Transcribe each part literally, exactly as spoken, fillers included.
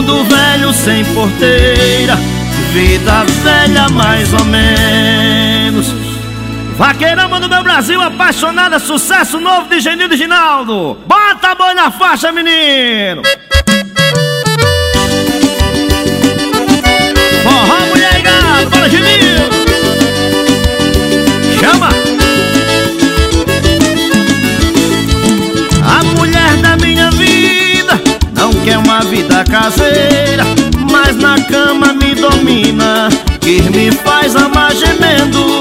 Mundo velho sem porteira, vida velha mais ou menos. Vaqueirama do meu Brasil, apaixonada, sucesso novo de Genildo e Ginaldo. Bota boi na faixa, menino. Forró, mulher e gado, bora Genildo. Chama. A mulher da minha vida não quer uma vida caseira, mas na cama me domina, que me faz amar gemendo.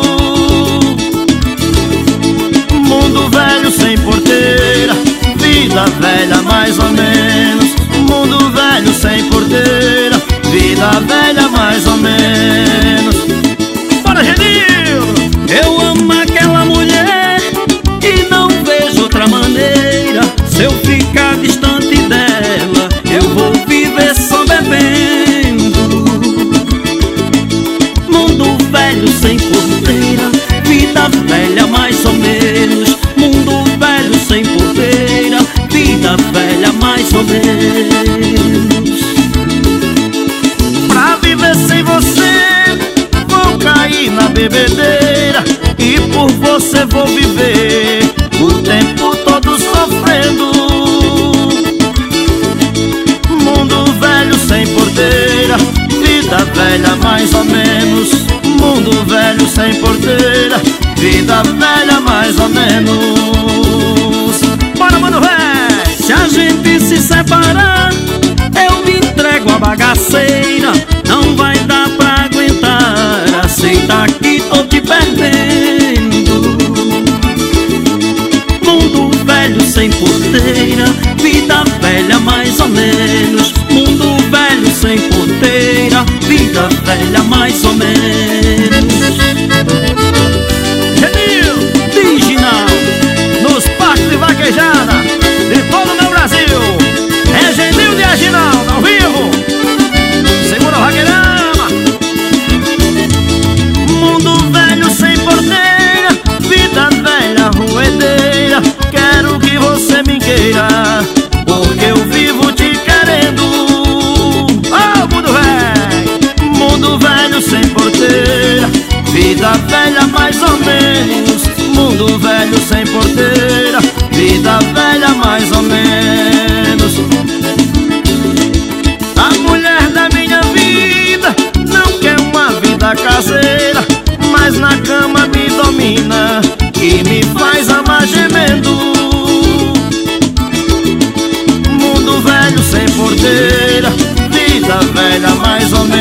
Mundo velho sem porteira, vida velha mais ou menos. Mundo velho sem porteira, vida velha mais ou menos. Bora, Genildo! Eu amo aquela mulher e não vejo outra maneira. Se eu ficar distante dela, eu vou viver só bebendo. Mundo velho sem porteira, vida velha mais ou menos. Mundo velho sem porteira, vida velha mais ou menos. Pra viver sem você, vou cair na bebedeira, e por você vou viver o tempo todo sofrendo. Mundo velho sem porteira, vida velha mais ou menos. Mundo velho sem porteira, vida velha mais ou menos. Bora, mano, véi! Se a gente se separar, eu me entrego à bagaceira. Não vai dar pra aguentar, aceita que tô te perdendo. Mundo velho sem porteira, vida velha mais ou menos. Mundo velho sem porteira, vida velha mais ou menos. Genildo e Ginaldo, nos parques de vaquejada de todo o meu Brasil. É Genildo e Ginaldo ao vivo. Segura o vaqueirama. Mundo velho sem porteira, vida velha ruedeira. Quero que você me queira, porque eu vivo te querendo. Oh, mundo velho, mundo velho sem porteira, vida velha mais ou menos. Mundo velho sem porteira, vida velha mais ou menos. A mulher da minha vida não quer uma vida caseira, mas na cama me domina, que me faz amar gemendo. Mundo velho sem porteira, vida velha mais ou menos.